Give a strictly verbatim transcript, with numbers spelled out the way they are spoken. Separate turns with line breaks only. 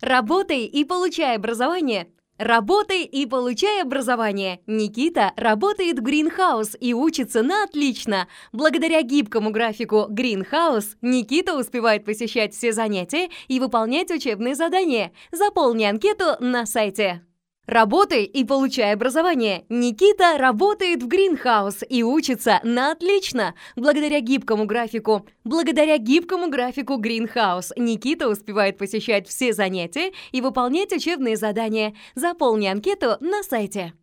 Работай и получай образование. Работай и получай образование. Никита работает в Greenhouse и учится на отлично. Благодаря гибкому графику Greenhouse Никита успевает посещать все занятия и выполнять учебные задания. Заполни анкету на сайте. Работай и получай образование. Никита работает в Greenhouse и учится на отлично. Благодаря гибкому графику. Благодаря гибкому графику Greenhouse Никита успевает посещать все занятия и выполнять учебные задания. Заполни анкету на сайте.